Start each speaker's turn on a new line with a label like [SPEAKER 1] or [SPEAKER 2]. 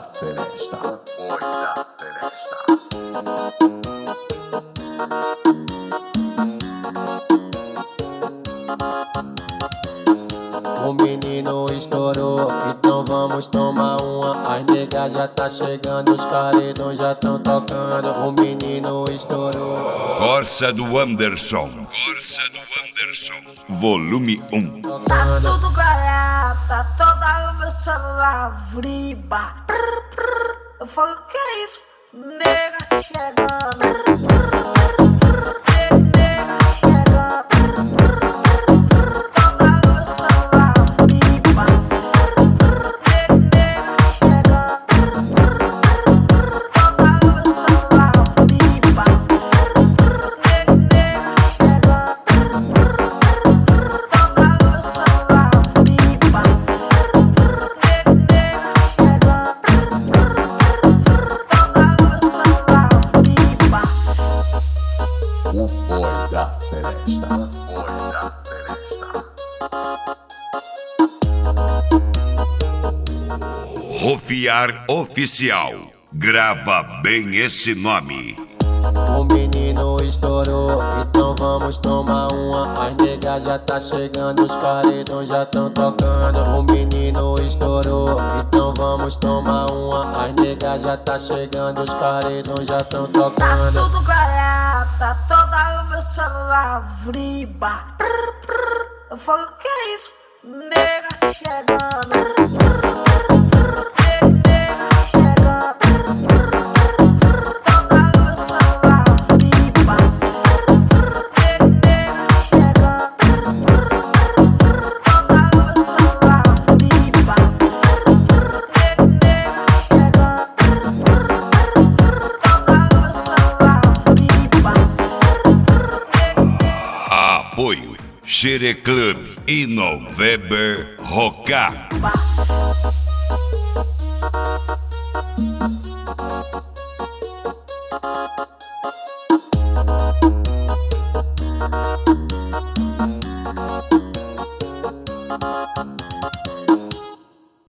[SPEAKER 1] Celesta. Oi da Celesta. O menino estourou, então vamos tomar uma. As negas já tá chegando, os paredões já tão tocando. O menino estourou.
[SPEAKER 2] Corsa do Anderson. Volume 1.
[SPEAKER 3] Tá tudo galera, tá toda o meu celular vriba. Eu falo, o que é isso? Nega chegando.
[SPEAKER 1] Oi da Celesta. Oi da Celesta.
[SPEAKER 2] Rofiar Oficial. Grava bem esse nome.
[SPEAKER 1] O menino estourou, então vamos tomar uma. As negas já tá chegando, os paredões já tão tocando. O menino estourou, então vamos tomar uma. As negas já tá chegando, os paredões já tão
[SPEAKER 3] Tá
[SPEAKER 1] tocando.
[SPEAKER 3] tudo galera, tá toda o meu celular vriba. Eu falo, o que é isso? Nega chegando.
[SPEAKER 2] Apoio Xere Club e November Rock.